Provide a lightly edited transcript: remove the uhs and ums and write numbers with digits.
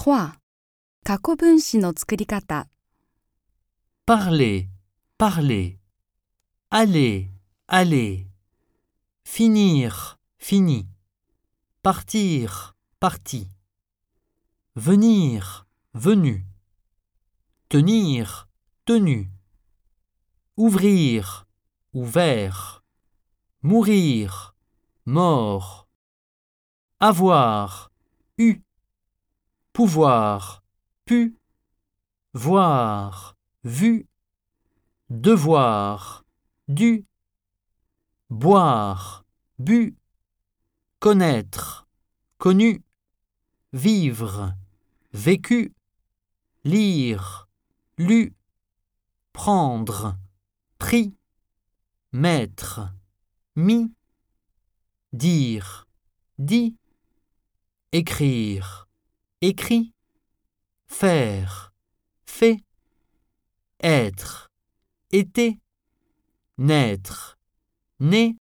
3. 過去分詞の作り方。 Parler, parler. Aller, aller. Finir, fini. Partir, parti. Venir, venu. Tenir, tenu. Ouvrir, ouvert. Mourir, mort. Avoir, eu. Pouvoir, pu. Voir, vu. Devoir, dû. Boire, bu. Connaître, connu. Vivre, vécu. Lire, lu. Prendre, pris. Mettre, mis. Dire, dit. Écrire, écrit. Faire, fait. Être, été. Naître, né.